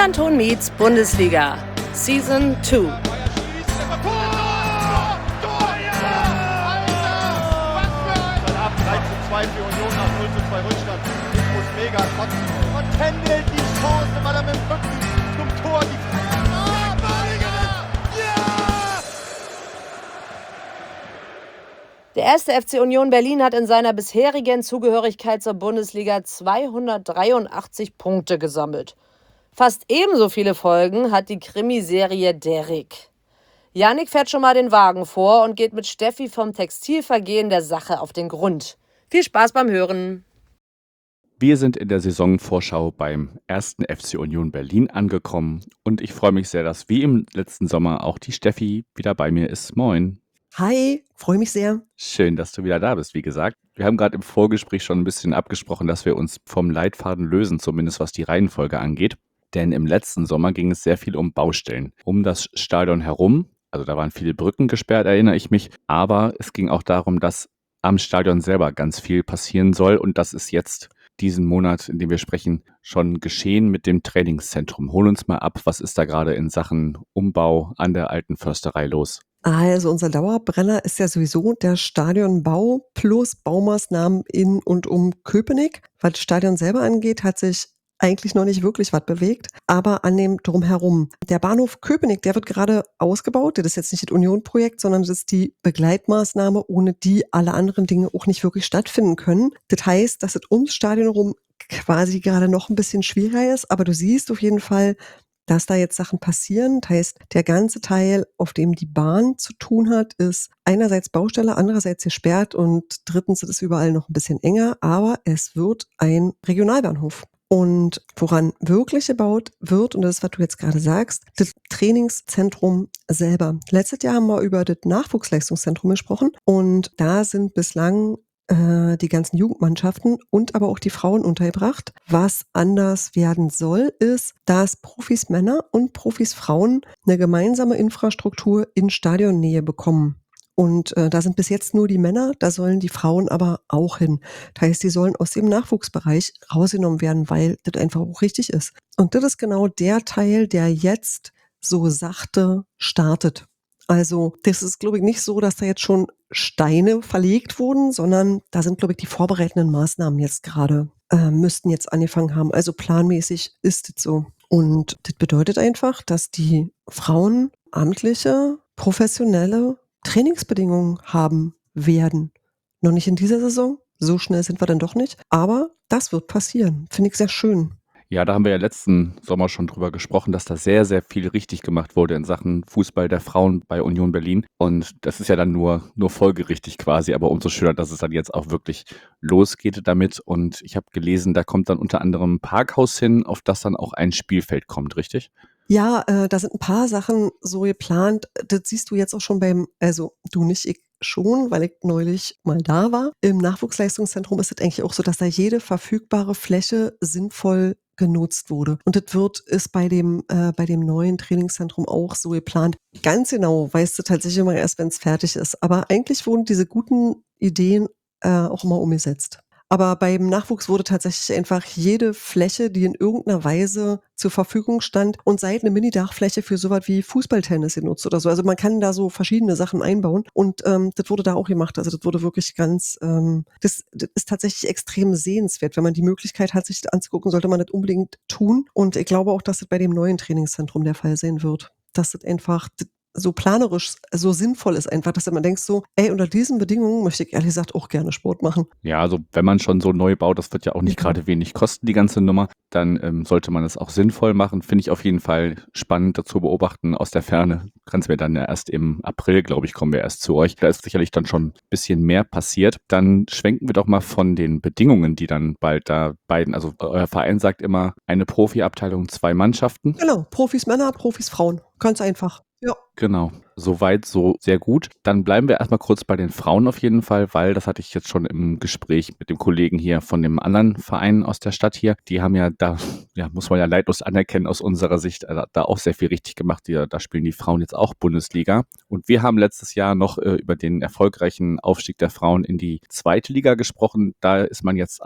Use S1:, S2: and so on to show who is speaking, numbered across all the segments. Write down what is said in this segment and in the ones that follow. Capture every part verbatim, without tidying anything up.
S1: Millanton meets Bundesliga, Season zwei.
S2: drei zu zwei für Union nach null zu zwei Rückstand. Muss mega kotzen. Und händelt die Chance, weil er mit dem Rücken zum Tor die
S1: Der erste F C Union Berlin hat in seiner bisherigen Zugehörigkeit zur Bundesliga zweihundertdreiundachtzig Punkte gesammelt. Fast ebenso viele Folgen hat die Krimiserie Derrick. Yannick fährt schon mal den Wagen vor und geht mit Steffi vom Textilvergehen der Sache auf den Grund. Viel Spaß beim Hören.
S3: Wir sind in der Saisonvorschau beim ersten F C Union Berlin angekommen und ich freue mich sehr, dass wie im letzten Sommer auch die Steffi wieder bei mir ist. Moin.
S4: Hi, freue mich sehr.
S3: Schön, dass du wieder da bist, wie gesagt. Wir haben gerade im Vorgespräch schon ein bisschen abgesprochen, dass wir uns vom Leitfaden lösen, zumindest was die Reihenfolge angeht. Denn im letzten Sommer ging es sehr viel um Baustellen, um das Stadion herum. Also da waren viele Brücken gesperrt, erinnere ich mich. Aber es ging auch darum, dass am Stadion selber ganz viel passieren soll. Und das ist jetzt diesen Monat, in dem wir sprechen, schon geschehen mit dem Trainingszentrum. Hol uns mal ab, was ist da gerade in Sachen Umbau an der alten Försterei los?
S4: Also unser Dauerbrenner ist ja sowieso der Stadionbau plus Baumaßnahmen in und um Köpenick. Was das Stadion selber angeht, hat sich eigentlich noch nicht wirklich was bewegt, aber an dem Drumherum. Der Bahnhof Köpenick, der wird gerade ausgebaut. Das ist jetzt nicht das Union-Projekt, sondern das ist die Begleitmaßnahme, ohne die alle anderen Dinge auch nicht wirklich stattfinden können. Das heißt, dass es ums Stadion herum quasi gerade noch ein bisschen schwieriger ist, aber du siehst auf jeden Fall, dass da jetzt Sachen passieren. Das heißt, der ganze Teil, auf dem die Bahn zu tun hat, ist einerseits Baustelle, andererseits gesperrt und drittens ist es überall noch ein bisschen enger, aber es wird ein Regionalbahnhof. Und woran wirklich gebaut wird, und das ist, was du jetzt gerade sagst, das Trainingszentrum selber. Letztes Jahr haben wir über das Nachwuchsleistungszentrum gesprochen und da sind bislang äh, die ganzen Jugendmannschaften und aber auch die Frauen untergebracht. Was anders werden soll, ist, dass Profis Männer und Profis Frauen eine gemeinsame Infrastruktur in Stadionnähe bekommen. Und äh, da sind bis jetzt nur die Männer, da sollen die Frauen aber auch hin. Das heißt, die sollen aus dem Nachwuchsbereich rausgenommen werden, weil das einfach auch richtig ist. Und das ist genau der Teil, der jetzt so sachte startet. Also das ist, glaube ich, nicht so, dass da jetzt schon Steine verlegt wurden, sondern da sind, glaube ich, die vorbereitenden Maßnahmen jetzt gerade, äh, müssten jetzt angefangen haben. Also planmäßig ist es so. Und das bedeutet einfach, dass die Frauen amtliche, professionelle Trainingsbedingungen haben werden. Noch nicht in dieser Saison, so schnell sind wir dann doch nicht, aber das wird passieren. Finde ich sehr schön.
S3: Ja, da haben wir ja letzten Sommer schon drüber gesprochen, dass da sehr, sehr viel richtig gemacht wurde in Sachen Fußball der Frauen bei Union Berlin. Und das ist ja dann nur, nur folgerichtig quasi, aber umso schöner, dass es dann jetzt auch wirklich losgeht damit. Und ich habe gelesen, da kommt dann unter anderem ein Parkhaus hin, auf das dann auch ein Spielfeld kommt, richtig?
S4: Ja, äh, da sind ein paar Sachen so geplant. Das siehst du jetzt auch schon beim, also du nicht, ich schon, weil ich neulich mal da war. Im Nachwuchsleistungszentrum ist es eigentlich auch so, dass da jede verfügbare Fläche sinnvoll genutzt wurde. Und das wird, ist bei dem, äh, bei dem neuen Trainingszentrum auch so geplant. Ganz genau weißt du tatsächlich immer erst, wenn es fertig ist. Aber eigentlich wurden diese guten Ideen äh, auch immer umgesetzt. Aber beim Nachwuchs wurde tatsächlich einfach jede Fläche, die in irgendeiner Weise zur Verfügung stand und seit eine Mini-Dachfläche für sowas wie Fußballtennis genutzt oder so. Also man kann da so verschiedene Sachen einbauen und ähm, das wurde da auch gemacht. Also das wurde wirklich ganz, ähm, das, das ist tatsächlich extrem sehenswert. Wenn man die Möglichkeit hat, sich das anzugucken, sollte man das unbedingt tun. Und ich glaube auch, dass das bei dem neuen Trainingszentrum der Fall sein wird. Dass das einfach so planerisch, so sinnvoll ist einfach, dass man denkt so, ey, unter diesen Bedingungen möchte ich ehrlich gesagt auch gerne Sport machen.
S3: Ja, also wenn man schon so neu baut, das wird ja auch nicht
S4: Ja.
S3: gerade wenig kosten, die ganze Nummer, dann ähm, sollte man es auch sinnvoll machen. Finde ich auf jeden Fall spannend dazu beobachten aus der Ferne. Kannst mir dann ja erst im April, glaube ich, kommen wir erst zu euch. Da ist sicherlich dann schon ein bisschen mehr passiert. Dann schwenken wir doch mal von den Bedingungen, die dann bald da beiden, also euer Verein sagt immer, eine Profiabteilung, zwei Mannschaften.
S4: Genau, Profis Männer, Profis Frauen. Ganz einfach. Ja.
S3: Genau, soweit so sehr gut. Dann bleiben wir erstmal kurz bei den Frauen auf jeden Fall, weil das hatte ich jetzt schon im Gespräch mit dem Kollegen hier von dem anderen Verein aus der Stadt hier. Die haben ja da, ja, muss man ja leidlos anerkennen aus unserer Sicht, äh, da auch sehr viel richtig gemacht. Die, da spielen die Frauen jetzt auch Bundesliga. Und wir haben letztes Jahr noch äh, über den erfolgreichen Aufstieg der Frauen in die zweite Liga gesprochen. Da ist man jetzt auch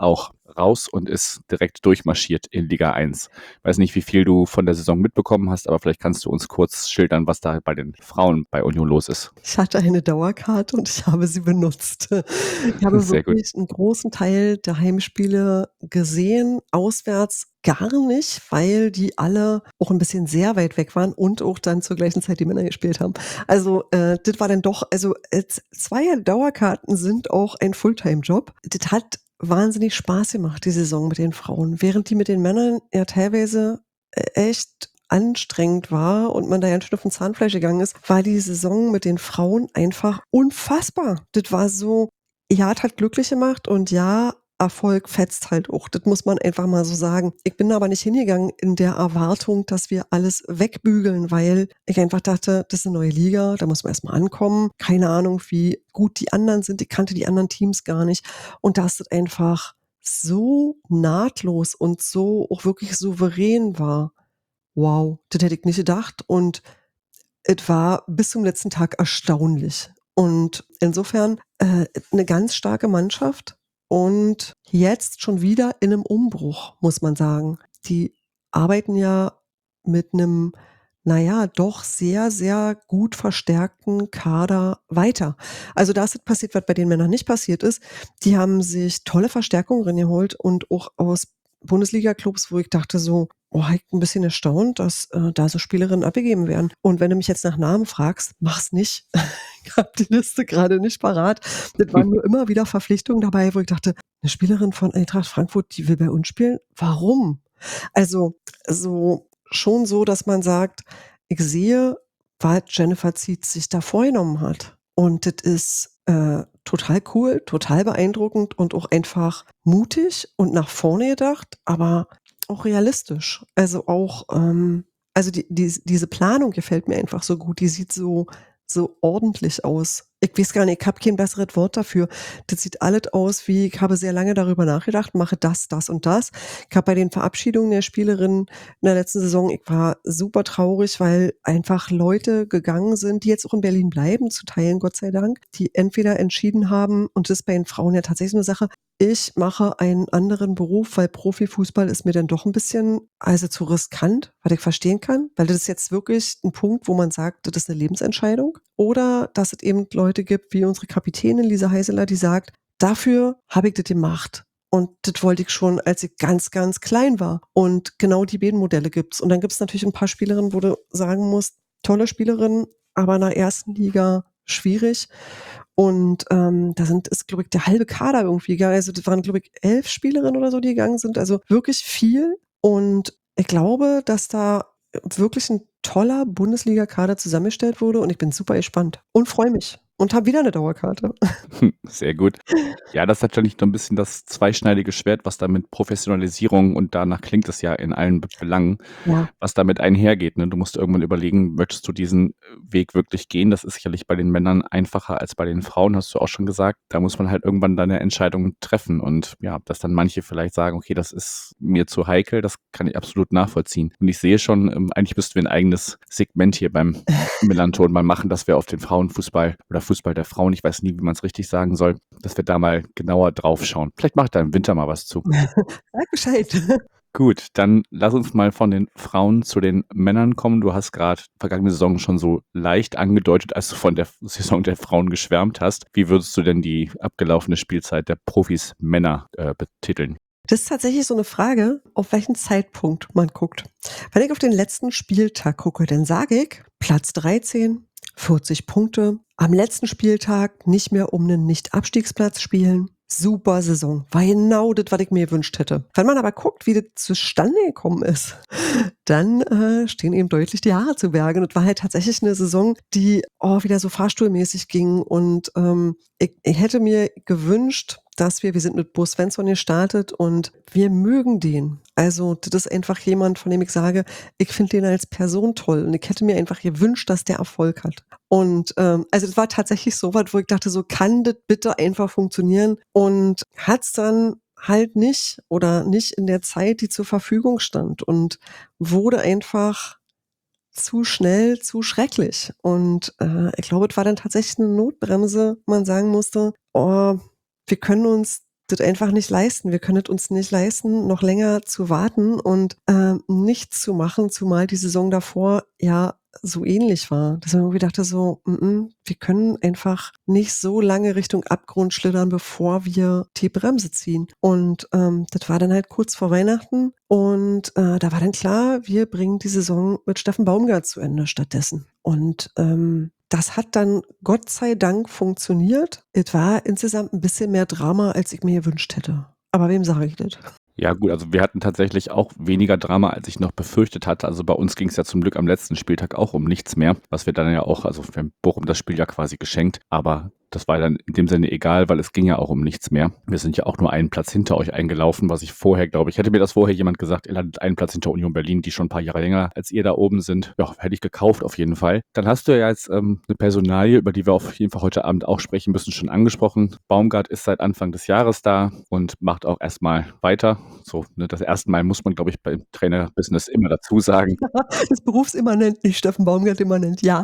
S3: raus und ist direkt durchmarschiert in Liga eins. Ich weiß nicht, wie viel du von der Saison mitbekommen hast, aber vielleicht kannst du uns kurz schildern, was da bei den Frauen bei Union los ist.
S4: Ich hatte eine Dauerkarte und ich habe sie benutzt. Ich habe
S3: Sehr gut.
S4: wirklich einen großen Teil der Heimspiele gesehen, auswärts gar nicht, weil die alle auch ein bisschen sehr weit weg waren und auch dann zur gleichen Zeit die Männer gespielt haben. Also, äh, das war dann doch also, äh, z zwei Dauerkarten sind auch ein Fulltime-Job. Das hat wahnsinnig Spaß gemacht, die Saison mit den Frauen, während die mit den Männern ja teilweise, äh, echt anstrengend war und man da ganz schön auf 'n Zahnfleisch gegangen ist, war die Saison mit den Frauen einfach unfassbar. Das war so ja, es hat glücklich gemacht und ja, Erfolg fetzt halt auch. Das muss man einfach mal so sagen. Ich bin aber nicht hingegangen in der Erwartung, dass wir alles wegbügeln, weil ich einfach dachte, das ist eine neue Liga, da muss man erst mal ankommen. Keine Ahnung, wie gut die anderen sind. Ich kannte die anderen Teams gar nicht. Und dass das einfach so nahtlos und so auch wirklich souverän war. Wow, das hätte ich nicht gedacht und es war bis zum letzten Tag erstaunlich. Und insofern, äh, 'ne ganz starke Mannschaft und jetzt schon wieder in 'nem Umbruch, muss man sagen. Die arbeiten ja mit 'nem, na ja, doch sehr, sehr gut verstärkten Kader weiter. Also, da ist das passiert, was bei den Männern nicht passiert ist. Die haben sich tolle Verstärkungen rangeholt und auch aus Bundesliga-Clubs, wo ich dachte so: „Oh, ich bin 'n bisschen erstaunt, dass, äh, da so Spielerinnen abgegeben werden.“ Und wenn du mich jetzt nach Namen fragst, mach's nicht. Ich habe die Liste grade nicht parat. Das waren nur immer wieder Verpflichtungen dabei, wo ich dachte: „'Ne Spielerin von Eintracht Frankfurt, die will bei uns spielen? Warum?“ Also, so schon so, dass man sagt, ich sehe, was Jennifer Zietz sich da vorgenommen hat. Und das ist, äh, total cool, total beeindruckend und auch einfach mutig und nach vorne gedacht, aber auch realistisch. Also auch, ähm also die dies diese Planung gefällt mir einfach so gut. Die sieht so so ordentlich aus. Ich weiß gar nicht, ich habe kein besseres Wort dafür. Das sieht alles aus wie ich habe sehr lange darüber nachgedacht, mache das, das und das. Ich habe bei den Verabschiedungen der Spielerinnen in der letzten Saison ich war super traurig, weil einfach Leute gegangen sind, die jetzt auch in Berlin bleiben, zu Teilen, Gott sei Dank, die entweder entschieden haben und das ist bei den Frauen ja tatsächlich so 'ne Sache, ich mache einen anderen Beruf, weil Profifußball ist mir dann doch 'n bisschen also zu riskant, was ich verstehen kann, weil das ist jetzt wirklich 'n Punkt, wo man sagt, das ist 'ne Lebensentscheidung. Oder dass es eben Leute gibt wie unsere Kapitänin Lisa Heiseler, die sagt: „Dafür habe ich das gemacht. Und das wollte ich schon, als ich ganz, ganz klein war.“ Und genau die beiden Modelle gibt's. Und dann gibt's natürlich 'n paar Spielerinnen, wo du sagen musst, tolle Spielerinnen, aber in der ersten Liga schwierig. Und, ähm, da sind ist, glaube ich, der halbe Kader irgendwie gegangen. Also, das waren, glaube ich, elf Spielerinnen oder so, die gegangen sind, also wirklich viel. Und ich glaube, dass da wirklich 'n toller Bundesligakader zusammengestellt wurde und ich bin super gespannt und freue mich und habe wieder 'ne Dauerkarte.
S3: Sehr gut. Ja, das ist natürlich so 'n bisschen das zweischneidige Schwert, was da mit Professionalisierung und danach klingt es ja in allen B Belangen,
S4: Ja.
S3: was damit einhergeht, ne? Du musst irgendwann überlegen, möchtest du diesen, äh, Weg wirklich gehen? Das ist sicherlich bei den Männern einfacher als bei den Frauen, hast du auch schon gesagt. Da muss man halt irgendwann dann 'ne Entscheidung treffen und ja, dass dann manche vielleicht sagen: „Okay, das ist mir zu heikel“, das kann ich absolut nachvollziehen. Und ich sehe schon, ähm, eigentlich müssten wir 'n eigenes Segment hier beim Millerntor mal machen, dass wir auf den Frauenfußball oder Fußball der Frauen, ich weiß nie, wie man's richtig sagen soll, dass wir da mal genauer drauf schauen. Vielleicht mache ich da im Winter mal was zu.
S4: Sag Bescheid.
S3: Gut, dann lass uns mal von den Frauen zu den Männern kommen. Du hast grad vergangene Saison schon so leicht angedeutet, als du von der F Saison der Frauen geschwärmt hast. Wie würdest du denn die abgelaufene Spielzeit der Profis Männer, äh, betiteln?
S4: Das ist tatsächlich so 'ne Frage, auf welchen Zeitpunkt man guckt. Wenn ich auf den letzten Spieltag gucke, dann sage ich: Platz dreizehn, vierzig Punkte, am letzten Spieltag nicht mehr um 'nen Nicht-Abstiegsplatz spielen. Super Saison. War genau das, was ich mir gewünscht hätte. Wenn man aber guckt, wie das zustande gekommen ist, dann, äh, stehen eben deutlich die Haare zu Berge. Und das war halt tatsächlich 'ne Saison, die, oh, wieder so fahrstuhlmäßig ging und, ähm, ich ich hätte mir gewünscht, dass wir wir sind mit Bo Svensson gestartet und wir mögen den. Also, das ist einfach jemand, von dem ich sage, ich finde den als Person toll und ich hätte mir einfach gewünscht, dass der Erfolg hat. Und, ähm, also, das war tatsächlich so was, wo ich dachte so: „Kann das bitte einfach funktionieren?“ Und hat's dann halt nicht oder nicht in der Zeit, die zur Verfügung stand und wurde einfach zu schnell, zu schrecklich. Und, äh, ich glaube, es war dann tatsächlich 'ne Notbremse, wo man sagen musste: „Oh, wir können uns das einfach nicht leisten. Wir können es uns nicht leisten, noch länger zu warten und äh, nichts zu machen, zumal die Saison davor ja so ähnlich war. Dass man irgendwie dachte so, mm -mm, wir können einfach nicht so lange Richtung Abgrund schlittern, bevor wir die Bremse ziehen. Und ähm, das war dann halt kurz vor Weihnachten und äh, da war dann klar, wir bringen die Saison mit Steffen Baumgart zu Ende stattdessen. Und ähm, das hat dann Gott sei Dank funktioniert. Es war insgesamt ein bisschen mehr Drama, als ich mir gewünscht hätte. Aber wem sage ich das?
S3: Ja gut, also wir hatten tatsächlich auch weniger Drama, als ich noch befürchtet hatte. Also bei uns ging es ja zum Glück am letzten Spieltag auch um nichts mehr, was wir dann ja auch, also wir haben Bochum das Spiel ja quasi geschenkt, aber das war dann in dem Sinne egal, weil es ging ja auch um nichts mehr. Wir sind ja auch nur einen Platz hinter euch eingelaufen, was ich vorher, glaube ich, hätte mir das vorher jemand gesagt, ihr landet einen Platz hinter Union Berlin, die schon ein paar Jahre länger als ihr da oben sind. Ja, hätte ich gekauft auf jeden Fall. Dann hast du ja jetzt ähm, eine Personalie, über die wir auf jeden Fall heute Abend auch sprechen müssen, schon angesprochen. Baumgart ist seit Anfang des Jahres da und macht auch erstmal weiter. So, ne, das erste Mal muss man, glaube ich, beim Trainerbusiness immer dazu sagen.
S4: Das berufsimmanent, nicht Steffen Baumgart immanent, ja.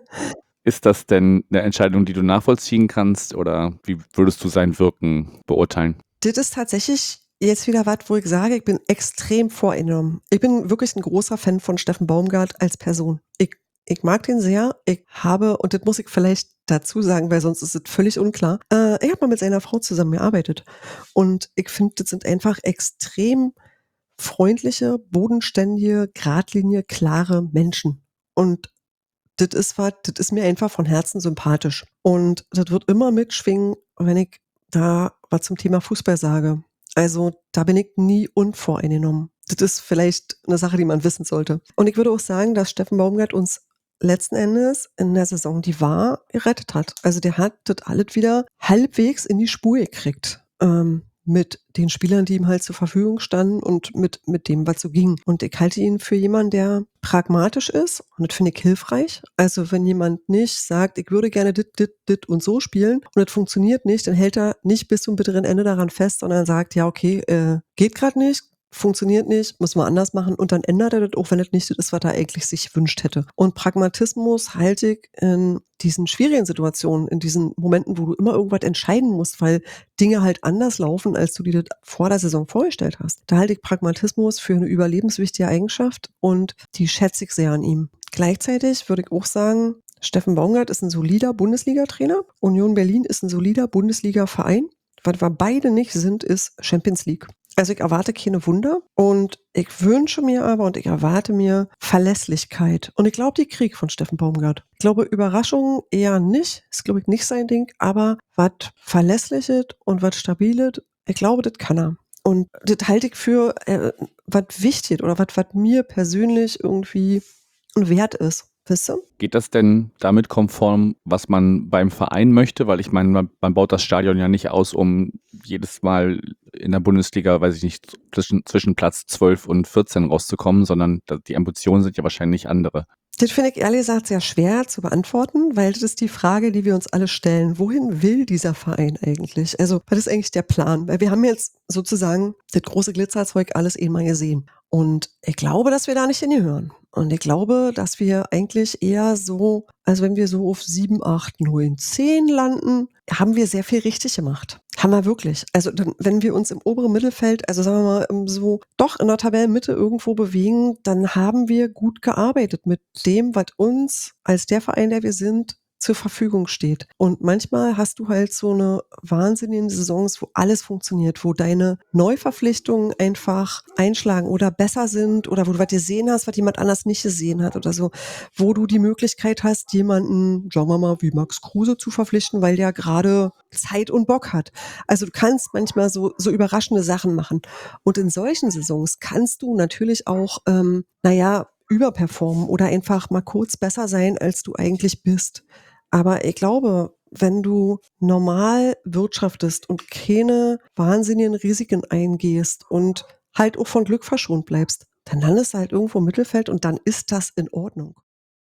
S3: Ist das denn eine Entscheidung, die du nachvollziehen kannst oder wie würdest du sein Wirken beurteilen?
S4: Das ist tatsächlich jetzt wieder was, wo ich sage, ich bin extrem voreingenommen. Ich bin wirklich ein großer Fan von Steffen Baumgart als Person. Ich, ich mag den sehr. Ich habe, und das muss ich vielleicht dazu sagen, weil sonst ist es völlig unklar, äh, ich habe mal mit seiner Frau zusammengearbeitet. Und ich finde, das sind einfach extrem freundliche, bodenständige, geradlinige, klare Menschen. Und das ist was, das ist mir einfach von Herzen sympathisch. Und das wird immer mitschwingen, wenn ich da was zum Thema Fußball sage. Also da bin ich nie unvoreingenommen. Das ist vielleicht eine Sache, die man wissen sollte. Und ich würde auch sagen, dass Steffen Baumgart uns letzten Endes in der Saison, die war, gerettet hat. Also der hat das alles wieder halbwegs in die Spur gekriegt. Ähm, mit den Spielern, die ihm halt zur Verfügung standen und mit, mit dem, was so ging. Und ich halte ihn für jemanden, der pragmatisch ist und das finde ich hilfreich. Also wenn jemand nicht sagt, ich würde gerne dit, dit, dit und so spielen und das funktioniert nicht, dann hält er nicht bis zum bitteren Ende daran fest, sondern sagt, ja okay, äh, geht gerade nicht, funktioniert nicht, muss man anders machen und dann ändert er das auch, wenn das nicht das ist, was er eigentlich sich gewünscht hätte. Und Pragmatismus halte ich in diesen schwierigen Situationen, in diesen Momenten, wo du immer irgendwas entscheiden musst, weil Dinge halt anders laufen, als du dir das vor der Saison vorgestellt hast. Da halte ich Pragmatismus für eine überlebenswichtige Eigenschaft und die schätze ich sehr an ihm. Gleichzeitig würde ich auch sagen, Steffen Baumgart ist ein solider Bundesliga-Trainer, Union Berlin ist ein solider Bundesliga-Verein. Was wir beide nicht sind, ist Champions League. Also ich erwarte keine Wunder und ich wünsche mir aber und ich erwarte mir Verlässlichkeit. Und ich glaube, die krieg von Steffen Baumgart. Ich glaube, Überraschungen eher nicht. Ist, glaube ich, nicht sein Ding. Aber was Verlässliches und was Stabiles, ich glaube, das kann er. Und das halte ich für äh, was wichtig oder was mir persönlich irgendwie ein Wert ist. Weißt du?
S3: Geht das denn damit konform, was man beim Verein möchte? Weil ich meine, man, man baut das Stadion ja nicht aus, um jedes Mal in der Bundesliga, weiß ich nicht, zwischen, zwischen Platz zwölf und vierzehn rauszukommen, sondern die Ambitionen sind ja wahrscheinlich andere.
S4: Das finde ich ehrlich gesagt sehr schwer zu beantworten, weil das ist die Frage, die wir uns alle stellen. Wohin will dieser Verein eigentlich? Also, was ist eigentlich der Plan? Weil wir haben jetzt sozusagen das große Glitzerzeug alles eh mal gesehen. Und ich glaube, dass wir da nicht hingehören. Und ich glaube, dass wir eigentlich eher so, also wenn wir so auf sieben, acht, neun, zehn landen, haben wir sehr viel richtig gemacht. Haben wir wirklich. Also dann, wenn wir uns im oberen Mittelfeld, also sagen wir mal so, doch in der Tabellenmitte irgendwo bewegen, dann haben wir gut gearbeitet mit dem, was uns als der Verein, der wir sind, zur Verfügung steht. Und manchmal hast du halt so eine wahnsinnige Saisons, wo alles funktioniert, wo deine Neuverpflichtungen einfach einschlagen oder besser sind oder wo du was gesehen hast, was jemand anders nicht gesehen hat oder so, wo du die Möglichkeit hast, jemanden, sagen wir mal, wie Max Kruse zu verpflichten, weil der gerade Zeit und Bock hat. Also du kannst manchmal so, so überraschende Sachen machen. Und in solchen Saisons kannst du natürlich auch, ähm, naja, überperformen oder einfach mal kurz besser sein, als du eigentlich bist. Aber ich glaube, wenn du normal wirtschaftest und keine wahnsinnigen Risiken eingehst und halt auch von Glück verschont bleibst, dann landest du halt irgendwo im Mittelfeld und dann ist das in Ordnung.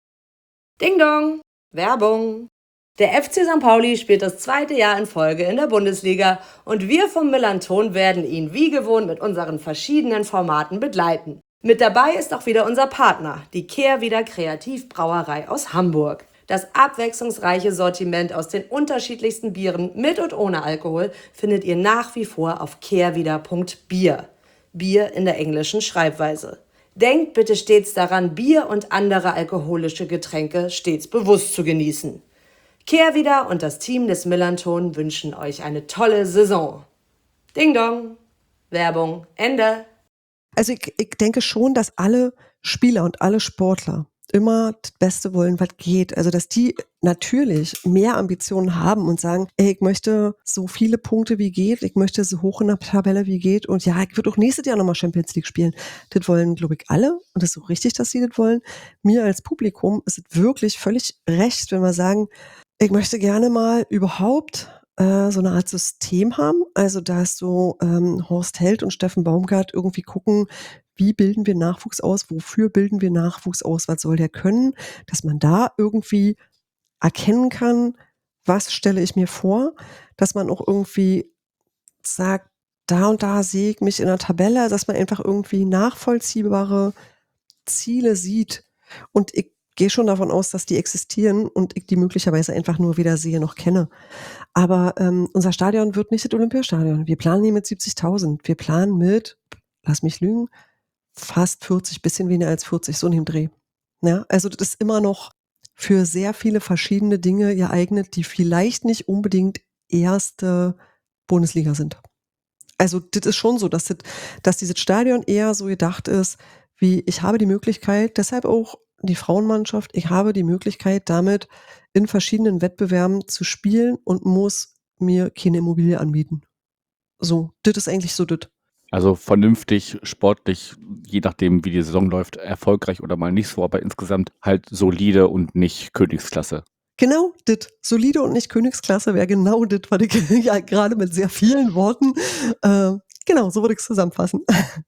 S1: Ding Dong, Werbung. Der F C Sankt Pauli spielt das zweite Jahr in Folge in der Bundesliga und wir vom Millanton werden ihn wie gewohnt mit unseren verschiedenen Formaten begleiten. Mit dabei ist auch wieder unser Partner, die Kehrwieder Kreativbrauerei aus Hamburg. Das abwechslungsreiche Sortiment aus den unterschiedlichsten Bieren mit und ohne Alkohol findet ihr nach wie vor auf kehrwieder punkt bier. Bier in der englischen Schreibweise. Denkt bitte stets daran, Bier und andere alkoholische Getränke stets bewusst zu genießen. Kehrwieder und das Team des Millanton wünschen euch eine tolle Saison. Ding Dong. Werbung Ende.
S4: Also ich, ich denke schon, dass alle Spieler und alle Sportler immer das Beste wollen, was geht. Also dass die natürlich mehr Ambitionen haben und sagen, ey, ich möchte so viele Punkte wie geht, ich möchte so hoch in der Tabelle wie geht und ja, ich würde auch nächstes Jahr nochmal Champions League spielen. Das wollen, glaube ich, alle und das ist auch richtig, dass sie das wollen. Mir als Publikum ist es wirklich völlig recht, wenn wir sagen, ich möchte gerne mal überhaupt äh, so eine Art System haben, also dass so ähm, Horst Held und Steffen Baumgart irgendwie gucken, wie bilden wir Nachwuchs aus, wofür bilden wir Nachwuchs aus, was soll der können, dass man da irgendwie erkennen kann, was stelle ich mir vor, dass man auch irgendwie sagt, da und da sehe ich mich in der Tabelle, dass man einfach irgendwie nachvollziehbare Ziele sieht. Und ich gehe schon davon aus, dass die existieren und ich die möglicherweise einfach nur weder sehe noch kenne. Aber ähm, unser Stadion wird nicht das Olympiastadion. Wir planen hier mit siebzigtausend. Wir planen mit, lass mich lügen, fast vierzig, bisschen weniger als vierzig, so in dem Dreh. Ja, also das ist immer noch für sehr viele verschiedene Dinge geeignet, die vielleicht nicht unbedingt erste Bundesliga sind. Also das ist schon so, dass, das, dass dieses Stadion eher so gedacht ist, wie ich habe die Möglichkeit, deshalb auch die Frauenmannschaft, ich habe die Möglichkeit, damit in verschiedenen Wettbewerben zu spielen und muss mir keine Immobilie anbieten. So, das ist eigentlich so das.
S3: Also vernünftig, sportlich, je nachdem, wie die Saison läuft, erfolgreich oder mal nicht so, aber insgesamt halt solide und nicht Königsklasse.
S4: Genau das. Solide und nicht Königsklasse wäre genau das, was ich ja gerade mit sehr vielen Worten, äh, genau, so würde ich es zusammenfassen.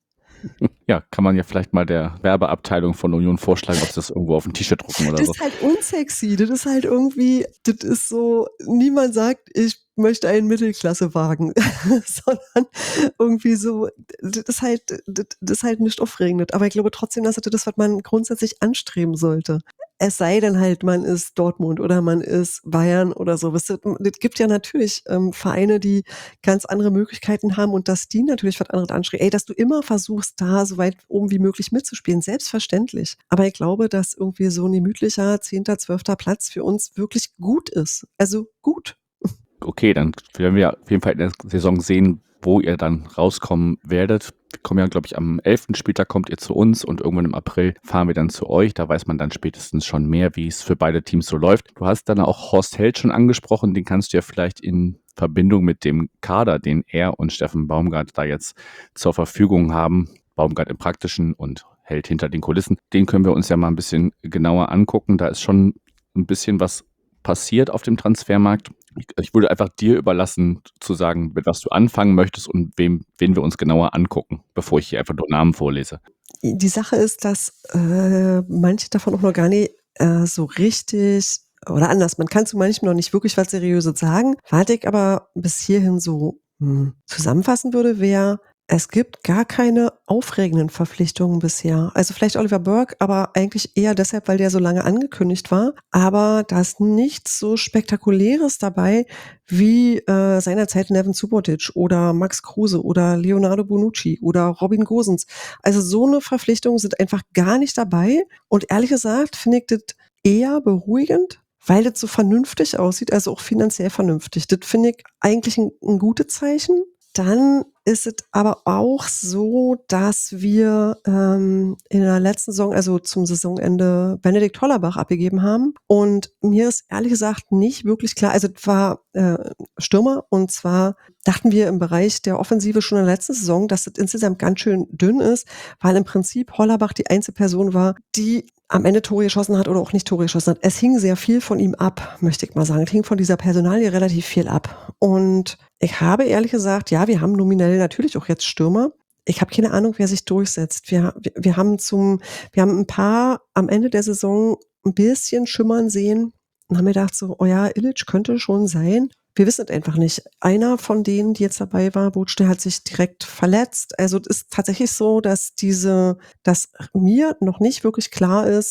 S3: Ja, kann man ja vielleicht mal der Werbeabteilung von Union vorschlagen, ob sie das irgendwo auf ein T-Shirt drucken oder
S4: Das
S3: so.
S4: ist halt unsexy. Das ist halt irgendwie, das ist so, niemand sagt, ich möchte einen Mittelklassewagen, sondern irgendwie so, das ist halt, das ist halt nicht aufregend. Aber ich glaube trotzdem, dass das ist, was man grundsätzlich anstreben sollte. Es sei denn halt, man ist Dortmund oder man ist Bayern oder so. Es gibt ja natürlich ähm, Vereine, die ganz andere Möglichkeiten haben und dass die natürlich was anderes anstreben. Ey, dass du immer versuchst, da so weit oben wie möglich mitzuspielen, selbstverständlich. Aber ich glaube, dass irgendwie so ein gemütlicher zehnter, zwölfter Platz für uns wirklich gut ist. Also gut.
S3: Okay, dann werden wir auf jeden Fall in der Saison sehen, wo ihr dann rauskommen werdet. Wir kommen ja, glaube ich, am elften Spieltag kommt ihr zu uns und irgendwann im April fahren wir dann zu euch. Da weiß man dann spätestens schon mehr, wie es für beide Teams so läuft. Du hast dann auch Horst Held schon angesprochen. Den kannst du ja vielleicht in Verbindung mit dem Kader, den er und Steffen Baumgart da jetzt zur Verfügung haben, Baumgart im Praktischen und Held hinter den Kulissen, den können wir uns ja mal ein bisschen genauer angucken. Da ist schon ein bisschen was passiert auf dem Transfermarkt. Ich, ich würde einfach dir überlassen, zu sagen, mit was du anfangen möchtest und wem, wen wir uns genauer angucken, bevor ich hier einfach nur Namen vorlese.
S4: Die Sache ist, dass äh, manche davon auch noch gar nicht äh, so richtig, oder anders, man kann zu manchem noch nicht wirklich was Seriöses sagen. Was ich aber bis hierhin so hm, zusammenfassen würde, wäre, es gibt gar keine aufregenden Verpflichtungen bisher. Also vielleicht Oliver Burke, aber eigentlich eher deshalb, weil der so lange angekündigt war. Aber da ist nichts so Spektakuläres dabei wie äh, seinerzeit Neven Subotic oder Max Kruse oder Leonardo Bonucci oder Robin Gosens. Also so eine Verpflichtung sind einfach gar nicht dabei. Und ehrlich gesagt finde ich das eher beruhigend, weil das so vernünftig aussieht, also auch finanziell vernünftig. Das finde ich eigentlich ein, ein gutes Zeichen. Dann ist es aber auch so, dass wir ähm, in der letzten Saison, also zum Saisonende, Benedikt Hollerbach abgegeben haben. Und mir ist ehrlich gesagt nicht wirklich klar, also es war äh, Stürmer und zwar dachten wir im Bereich der Offensive schon in der letzten Saison, dass das insgesamt ganz schön dünn ist, weil im Prinzip Hollerbach die einzige Person war, die am Ende Tore geschossen hat oder auch nicht Tore geschossen hat. Es hing sehr viel von ihm ab, möchte ich mal sagen. Es hing von dieser Personalie relativ viel ab. Und ich habe ehrlich gesagt, ja, wir haben nominell natürlich auch jetzt Stürmer. Ich habe keine Ahnung, wer sich durchsetzt. Wir, wir, wir haben zum, wir haben ein paar am Ende der Saison ein bisschen schimmern sehen und haben mir gedacht so, oh ja, Illich könnte schon sein. Wir wissen es einfach nicht. Einer von denen, die jetzt dabei war, Butsch, der hat sich direkt verletzt. Also es ist tatsächlich so, dass diese, dass mir noch nicht wirklich klar ist,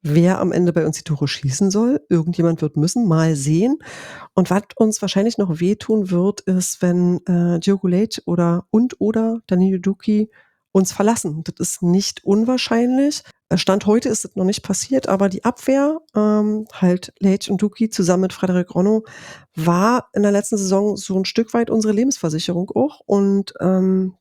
S4: wer am Ende bei uns die Tore schießen soll. Irgendjemand wird müssen, mal sehen. Und was uns wahrscheinlich noch wehtun wird, ist, wenn äh, Diogo Leite oder und oder Danilo Duki uns verlassen. Das ist nicht unwahrscheinlich. Äh, Stand heute ist das noch nicht passiert, aber die Abwehr, ähm, halt Leite und Duki zusammen mit Frederik Ronno, war in der letzten Saison so ein Stück weit unsere Lebensversicherung auch. Und ähm,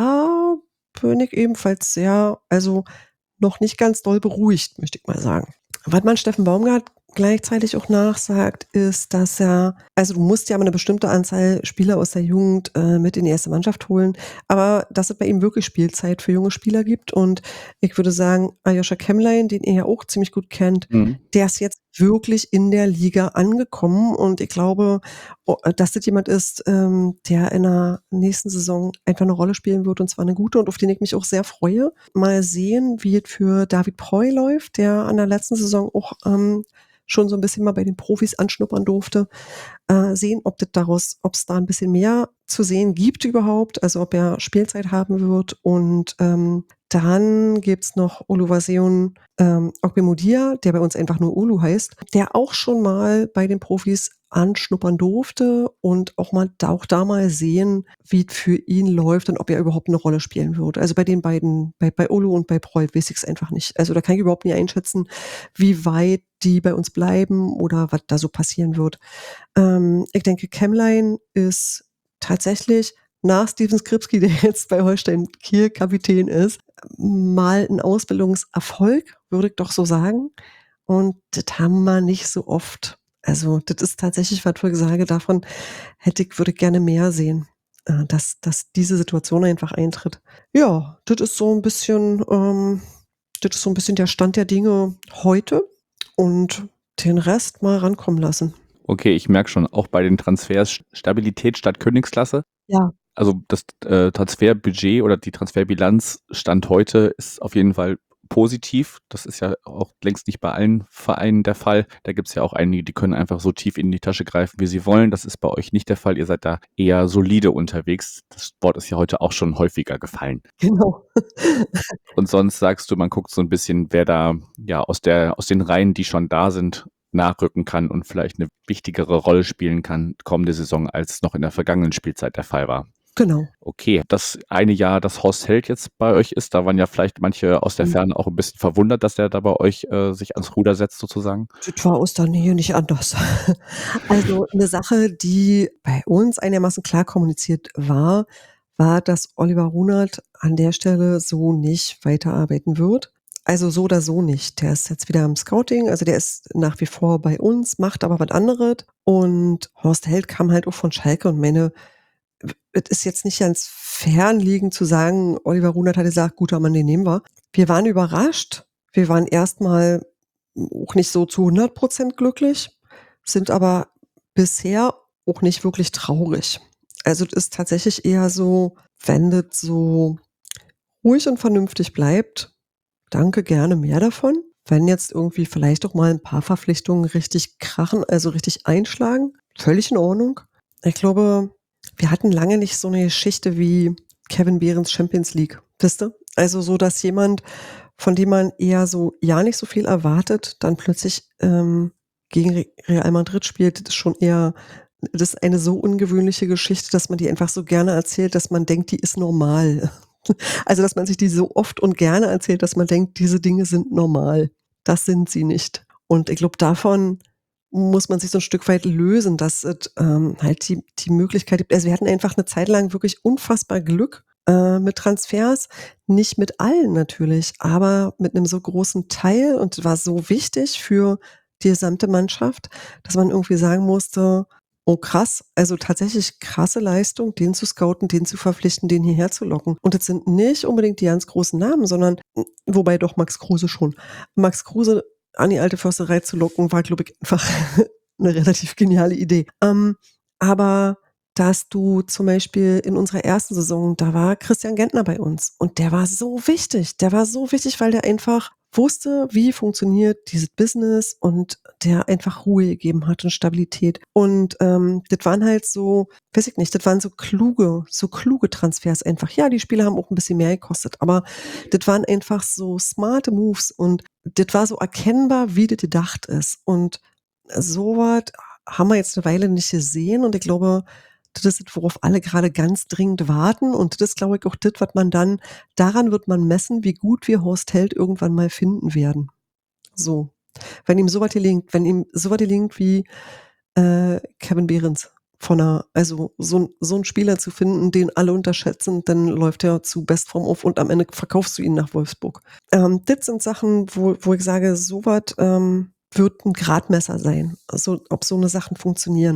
S4: da bin ich ebenfalls sehr, also noch nicht ganz doll beruhigt, möchte ich mal sagen. Was man Steffen Baumgart gleichzeitig auch nachsagt, ist, dass er, also du musst ja mal eine bestimmte Anzahl Spieler aus der Jugend äh, mit in die erste Mannschaft holen, aber dass es bei ihm wirklich Spielzeit für junge Spieler gibt. Und ich würde sagen, Aljoscha Kemmlein, den ihr ja auch ziemlich gut kennt,
S3: Mhm.
S4: der ist jetzt wirklich in der Liga angekommen. Und ich glaube, oh, dass das jemand ist, ähm, der in der nächsten Saison einfach eine Rolle spielen wird, und zwar eine gute, und auf den ich mich auch sehr freue. Mal sehen, wie es für David Preu läuft, der an der letzten Saison auch ähm, schon so ein bisschen mal bei den Profis anschnuppern durfte. Äh, sehen, ob das daraus, ob es da ein bisschen mehr zu sehen gibt überhaupt, also ob er Spielzeit haben wird. Und ähm, dann gibt's noch Oluwaseun ähm, Ogbemudia, der bei uns einfach nur Olu heißt, der auch schon mal bei den Profis anschnuppern durfte und auch mal da, auch da mal sehen, wie es für ihn läuft und ob er überhaupt eine Rolle spielen wird. Also bei den beiden, bei, bei Olu und bei Preu weiß ich es einfach nicht. Also da kann ich überhaupt nicht einschätzen, wie weit die bei uns bleiben oder was da so passieren wird. Ähm, ich denke, Kemmlein ist tatsächlich nach Steven Skripski, der jetzt bei Holstein Kiel Kapitän ist, mal ein Ausbildungserfolg, würde ich doch so sagen. Und das haben wir nicht so oft. Also das ist tatsächlich, was ich sage, davon hätte ich, würde ich gerne mehr sehen, äh, dass, dass diese Situation einfach eintritt. Ja, das ist so ein bisschen, ähm, das ist so ein bisschen der Stand der Dinge heute, und den Rest mal rankommen lassen.
S3: Okay, ich merke schon, auch bei den Transfers Stabilität statt Königsklasse.
S4: Ja,
S3: Also das äh, Transferbudget oder die Transferbilanz Stand heute ist auf jeden Fall positiv. Das ist ja auch längst nicht bei allen Vereinen der Fall. Da gibt es ja auch einige, die können einfach so tief in die Tasche greifen, wie sie wollen. Das ist bei euch nicht der Fall. Ihr seid da eher solide unterwegs. Das Wort ist ja heute auch schon häufiger gefallen.
S4: genau.
S3: Und sonst sagst du, man guckt so ein bisschen, wer da ja aus der aus den Reihen, die schon da sind, nachrücken kann und vielleicht eine wichtigere Rolle spielen kann kommende Saison, als es noch in der vergangenen Spielzeit der Fall war.
S4: Genau.
S3: Okay, das eine Jahr, das Horst Held jetzt bei euch ist, da waren ja vielleicht manche aus der
S4: Mhm.
S3: Ferne auch ein bisschen verwundert, dass der da bei euch äh, sich ans Ruder setzt sozusagen.
S4: Das war aus der Nähe nicht anders. Also eine Sache, die bei uns einigermaßen klar kommuniziert war, war, dass Oliver Runert an der Stelle so nicht weiterarbeiten wird. Also so oder so nicht. Der ist jetzt wieder im Scouting, also der ist nach wie vor bei uns, macht aber was anderes. Und Horst Held kam halt auch von Schalke, und meine, es ist jetzt nicht ganz fernliegend zu sagen, Oliver Runert hat gesagt, guter Mann, den nehmen wir. Wir waren überrascht. Wir waren erstmal auch nicht so zu hundert Prozent glücklich, sind aber bisher auch nicht wirklich traurig. Also es ist tatsächlich eher so, wenn das so ruhig und vernünftig bleibt, danke, gerne mehr davon. Wenn jetzt irgendwie vielleicht auch mal ein paar Verpflichtungen richtig krachen, also richtig einschlagen, völlig in Ordnung. Ich glaube, wir hatten lange nicht so eine Geschichte wie Kevin Behrens Champions League, wisst ihr? Also so, dass jemand, von dem man eher so ja nicht so viel erwartet, dann plötzlich ähm, gegen Re- Real Madrid spielt. Das ist schon eher, das ist eine so ungewöhnliche Geschichte, dass man die einfach so gerne erzählt, dass man denkt, die ist normal. Also, dass man sich die so oft und gerne erzählt, dass man denkt, diese Dinge sind normal. Das sind sie nicht. Und ich glaube, davon muss man sich so ein Stück weit lösen, dass es ähm, halt die, die Möglichkeit gibt. Also wir hatten einfach eine Zeit lang wirklich unfassbar Glück äh, mit Transfers. Nicht mit allen natürlich, aber mit einem so großen Teil, und es war so wichtig für die gesamte Mannschaft, dass man irgendwie sagen musste, oh krass, also tatsächlich krasse Leistung, den zu scouten, den zu verpflichten, den hierher zu locken. Und das sind nicht unbedingt die ganz großen Namen, sondern, wobei doch Max Kruse schon. Max Kruse an die alte Försterei zu locken, war, glaube ich, einfach eine relativ geniale Idee. Ähm, aber dass du zum Beispiel in unserer ersten Saison, da war Christian Gentner bei uns, und der war so wichtig. Der war so wichtig, weil der einfach wusste, wie funktioniert dieses Business und der einfach Ruhe gegeben hat und Stabilität. Und ähm, das waren halt so, weiß ich nicht, das waren so kluge, so kluge Transfers einfach. Ja, die Spieler haben auch ein bisschen mehr gekostet, aber das waren einfach so smarte Moves und das war so erkennbar, wie das gedacht ist. Und sowas haben wir jetzt eine Weile nicht gesehen und ich glaube, das ist das, worauf alle gerade ganz dringend warten und das ist, glaube ich, auch das, was man dann, daran wird man messen, wie gut wir Horst Held irgendwann mal finden werden. So. Wenn ihm sowas gelingt, wenn ihm sowas gelingt wie äh, Kevin Behrens von einer, also so, ein- so einen Spieler zu finden, den alle unterschätzen, dann läuft er zu Bestform auf und am Ende verkaufst du ihn nach Wolfsburg. Ähm, das sind Sachen, wo, wo ich sage, sowas ähm, wird ein Gradmesser sein, also ob so eine Sachen funktionieren.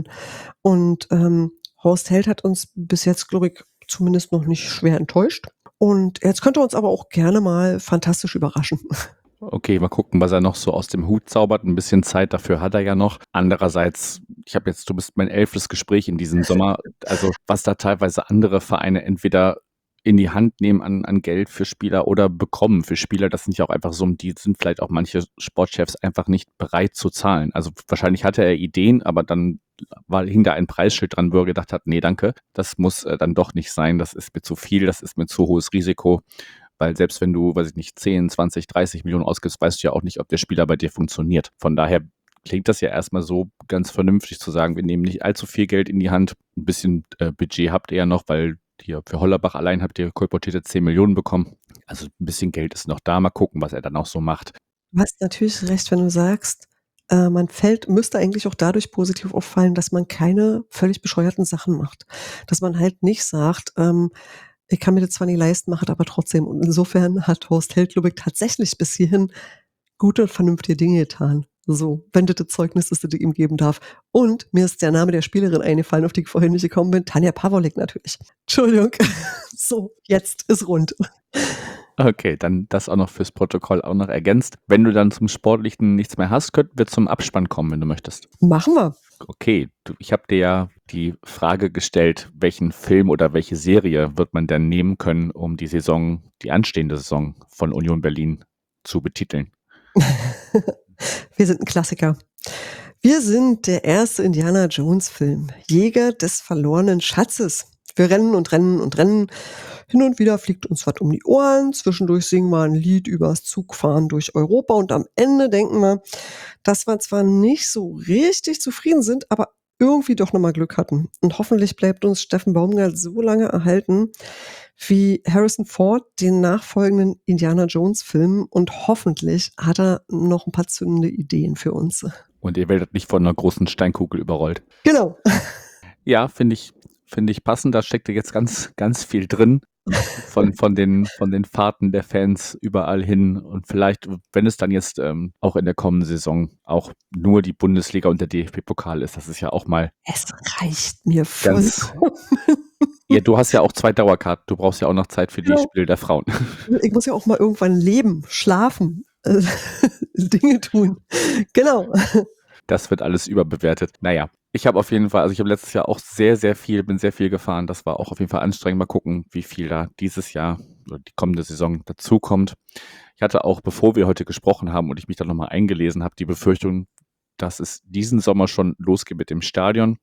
S4: Und ähm, Horst Held hat uns bis jetzt, glaube ich, zumindest noch nicht schwer enttäuscht. Und jetzt könnte er uns aber auch gerne mal fantastisch überraschen.
S3: Okay, mal gucken, was er noch so aus dem Hut zaubert. Ein bisschen Zeit dafür hat er ja noch. Andererseits, ich habe jetzt, du bist mein elftes Gespräch in diesem Sommer. Also was da teilweise andere Vereine entweder in die Hand nehmen an, an Geld für Spieler oder bekommen für Spieler, das sind ja auch einfach Summen, die sind vielleicht auch manche Sportchefs einfach nicht bereit zu zahlen. Also wahrscheinlich hatte er Ideen, aber dann war, hing da ein Preisschild dran, wo er gedacht hat, nee, danke, das muss äh, dann doch nicht sein, das ist mir zu viel, das ist mir zu hohes Risiko. Weil selbst wenn du, weiß ich nicht, zehn, zwanzig, dreißig Millionen ausgibst, weißt du ja auch nicht, ob der Spieler bei dir funktioniert. Von daher klingt das ja erstmal so ganz vernünftig zu sagen, wir nehmen nicht allzu viel Geld in die Hand. Ein bisschen äh, Budget habt ihr ja noch, weil hier für Hollerbach allein habt ihr kolportierte zehn Millionen bekommen. Also ein bisschen Geld ist noch da. Mal gucken, was er dann auch so macht.
S4: Du hast natürlich recht, wenn du sagst, äh, man fällt, müsste eigentlich auch dadurch positiv auffallen, dass man keine völlig bescheuerten Sachen macht. Dass man halt nicht sagt, ähm, ich kann mir das zwar nicht leisten, mache das aber trotzdem. Und insofern hat Horst Held, glaube ich, tatsächlich bis hierhin gute und vernünftige Dinge getan. So, wenn das das Zeugnis ist, das ich ihm geben darf. Und mir ist der Name der Spielerin eingefallen, auf die ich vorhin nicht gekommen bin. Tanja Pawlik natürlich. Entschuldigung. So, jetzt ist rund.
S3: Okay, dann das auch noch fürs Protokoll auch noch ergänzt. Wenn du dann zum Sportlichen nichts mehr hast, könnten wir zum Abspann kommen, wenn du möchtest.
S4: Machen wir.
S3: Okay, du, ich habe dir ja die Frage gestellt, welchen Film oder welche Serie wird man denn nehmen können, um die Saison, die anstehende Saison von Union Berlin zu betiteln?
S4: Wir sind ein Klassiker. Wir sind der erste Indiana Jones Film. Jäger des verlorenen Schatzes. Wir rennen und rennen und rennen. Hin und wieder fliegt uns was um die Ohren. Zwischendurch singen wir ein Lied übers Zugfahren durch Europa. Und am Ende denken wir, dass wir zwar nicht so richtig zufrieden sind, aber irgendwie doch nochmal Glück hatten. Und hoffentlich bleibt uns Steffen Baumgart so lange erhalten, wie Harrison Ford den nachfolgenden Indiana Jones Film. Und hoffentlich hat er noch ein paar zündende Ideen für uns.
S3: Und ihr werdet nicht von einer großen Steinkugel überrollt.
S4: Genau.
S3: Ja, finde ich, finde ich passend. Da steckt jetzt ganz, ganz viel drin. Von, von, den, von den Fahrten der Fans überall hin. Und vielleicht, wenn es dann jetzt ähm, auch in der kommenden Saison auch nur die Bundesliga und der D F B-Pokal ist, das ist ja auch mal
S4: Es reicht mir
S3: ganz.
S4: vollkommen.
S3: Ja, du hast ja auch zwei Dauerkarten. Du brauchst ja auch noch Zeit für die
S4: Ja.
S3: Spiele der Frauen.
S4: Ich muss ja auch mal irgendwann leben, schlafen, äh, Dinge tun. Genau.
S3: Das wird alles überbewertet. Naja, ich habe auf jeden Fall, also ich habe letztes Jahr auch sehr, sehr viel, bin sehr viel gefahren. Das war auch auf jeden Fall anstrengend. Mal gucken, wie viel da dieses Jahr oder die kommende Saison dazukommt. Ich hatte auch, bevor wir heute gesprochen haben und ich mich dann nochmal eingelesen habe, die Befürchtung, dass es diesen Sommer schon losgeht mit dem Stadion.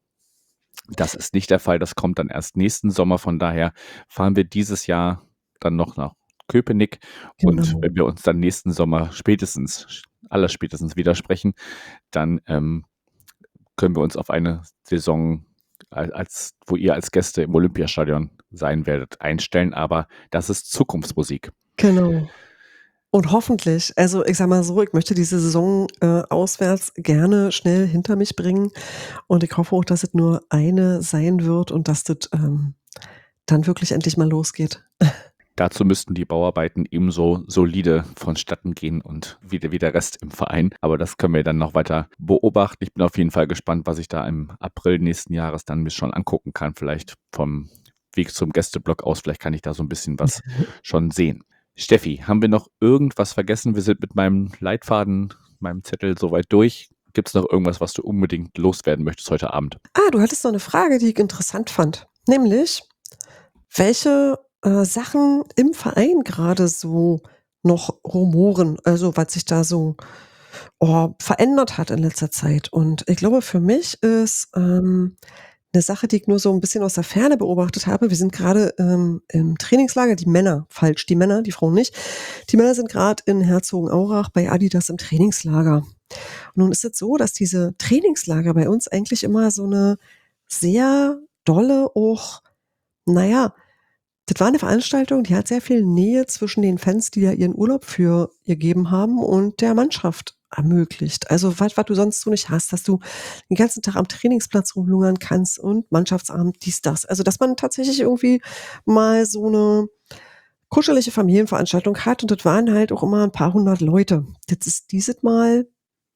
S3: Das ist nicht der Fall. Das kommt dann erst nächsten Sommer. Von daher fahren wir dieses Jahr dann noch nach Köpenick. Und
S4: Genau.
S3: wenn wir uns dann nächsten Sommer spätestens, allerspätestens widersprechen, dann ähm, können wir uns auf eine Saison, als, als wo ihr als Gäste im Olympiastadion sein werdet, einstellen. Aber das ist Zukunftsmusik.
S4: Genau. Und hoffentlich, also ich sag mal so, ich möchte diese Saison äh, auswärts gerne schnell hinter mich bringen. Und ich hoffe auch, dass es nur eine sein wird und dass das ähm, dann wirklich endlich mal losgeht.
S3: Dazu müssten die Bauarbeiten ebenso solide vonstatten gehen und wie der, wie der Rest im Verein. Aber das können wir dann noch weiter beobachten. Ich bin auf jeden Fall gespannt, was ich da im April nächsten Jahres dann mir schon angucken kann. Vielleicht vom Weg zum Gästeblock aus. Vielleicht kann ich da so ein bisschen was schon sehen. Steffi, haben wir noch irgendwas vergessen? Wir sind mit meinem Leitfaden, meinem Zettel soweit durch. Gibt es noch irgendwas, was du unbedingt loswerden möchtest heute Abend?
S4: Ah, du hattest noch eine Frage, die ich interessant fand. Nämlich, welche äh, Sachen im Verein gerade so noch rumoren, also was sich da so oh, verändert hat in letzter Zeit. Und ich glaube, für mich ist ähm, eine Sache, die ich nur so ein bisschen aus der Ferne beobachtet habe. Wir sind gerade ähm, im Trainingslager, die Männer, falsch, die Männer, die Frauen nicht. Die Männer sind gerade in Herzogenaurach bei Adidas im Trainingslager. Und nun ist es so, dass diese Trainingslager bei uns eigentlich immer so eine sehr dolle auch, naja, das war eine Veranstaltung, die hat sehr viel Nähe zwischen den Fans, die ja ihren Urlaub für ihr gegeben haben, und der Mannschaft ermöglicht. Also was, was du sonst so nicht hast, dass du den ganzen Tag am Trainingsplatz rumlungern kannst und Mannschaftsabend, dies, das. Also dass man tatsächlich irgendwie mal so eine kuschelige Familienveranstaltung hat, und das waren halt auch immer ein paar hundert Leute. Das ist dieses Mal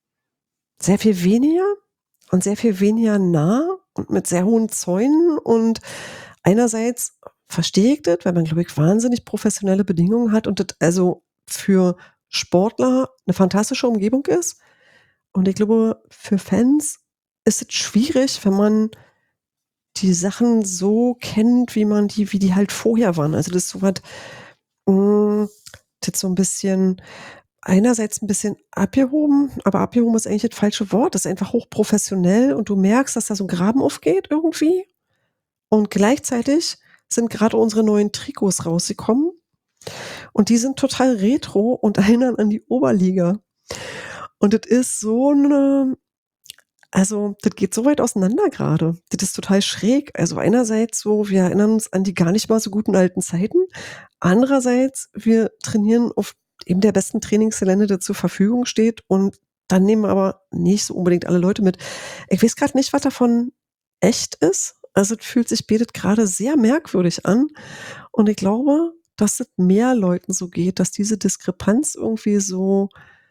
S4: sehr viel weniger und sehr viel weniger nah und mit sehr hohen Zäunen, und einerseits verstehe ich das, weil man, glaube ich, wahnsinnig professionelle Bedingungen hat und das also für Sportler eine fantastische Umgebung ist. Und ich glaube, für Fans ist es schwierig, wenn man die Sachen so kennt, wie man die wie die halt vorher waren. Also, das ist so was, hm, das so ein bisschen einerseits ein bisschen abgehoben, aber abgehoben ist eigentlich das falsche Wort. Das ist einfach hochprofessionell, und du merkst, dass da so ein Graben aufgeht irgendwie. Und gleichzeitig sind gerade unsere neuen Trikots rausgekommen, und die sind total retro und erinnern an die Oberliga. Und das ist so 'ne also, das geht so weit auseinander gerade. Das ist total schräg. Also, einerseits so, wir erinnern uns an die gar nicht mal so guten alten Zeiten. Andererseits, wir trainieren auf eben der besten Trainingsgelände, der zur Verfügung steht, und dann nehmen aber nicht so unbedingt alle Leute mit. Ich weiß grad nicht, was davon echt ist. Also, es fühlt sich beides grade sehr merkwürdig an, und ich glaube, dass es mehr Leuten so geht, dass diese Diskrepanz irgendwie so,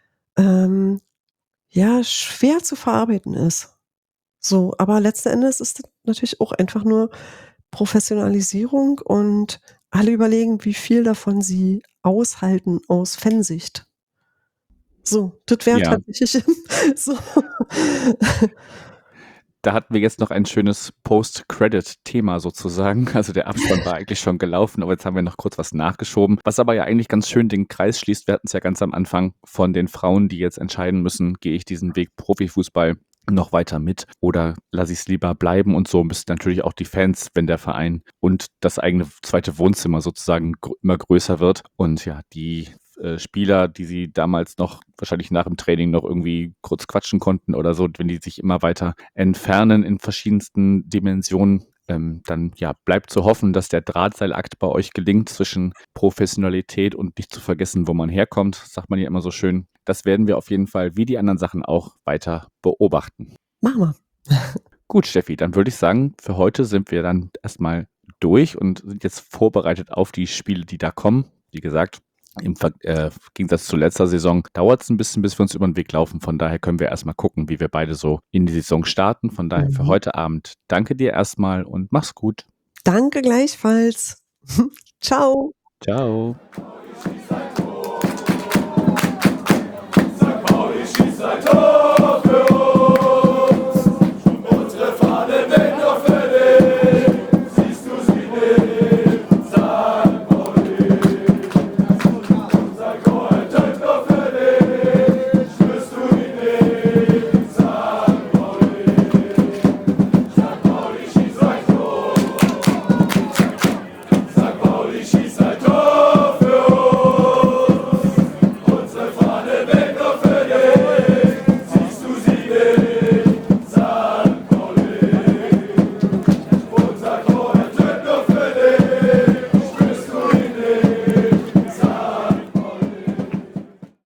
S4: ähm ja, schwer zu verarbeiten ist. So, aber letzten Endes ist das natürlich auch einfach nur Professionalisierung, und alle überlegen, wie viel davon sie aushalten aus Fansicht. So, das wäre
S3: Ja.
S4: tatsächlich so.
S3: Da hatten wir jetzt noch ein schönes Post-Credit-Thema sozusagen. Also der Abspann war eigentlich schon gelaufen, aber jetzt haben wir noch kurz was nachgeschoben. Was aber ja eigentlich ganz schön den Kreis schließt. Wir hatten es ja ganz am Anfang von den Frauen, die jetzt entscheiden müssen, gehe ich diesen Weg Profifußball noch weiter mit oder lasse ich es lieber bleiben, und so müssen natürlich auch die Fans, wenn der Verein und das eigene zweite Wohnzimmer sozusagen gr- immer größer wird, und ja, die äh, Spieler, die sie damals noch wahrscheinlich nach dem Training noch irgendwie kurz quatschen konnten oder so, wenn die sich immer weiter entfernen in verschiedensten Dimensionen, ähm, dann ja, bleibt zu hoffen, dass der Drahtseilakt bei euch gelingt zwischen Professionalität und nicht zu vergessen, wo man herkommt, sagt man ja immer so schön. Das werden wir auf jeden Fall, wie die anderen Sachen auch, weiter beobachten.
S4: Machen wir.
S3: Gut, Steffi, dann würde ich sagen, für heute sind wir dann erstmal durch und sind jetzt vorbereitet auf die Spiele, die da kommen. Wie gesagt, im Ver äh, Gegensatz zu letzter Saison dauert es ein bisschen, bis wir uns über den Weg laufen. Von daher können wir erstmal gucken, wie wir beide so in die Saison starten. Von daher für
S4: Mhm.
S3: heute Abend danke dir erstmal und mach's gut.
S4: Danke gleichfalls. Ciao.
S3: Ciao.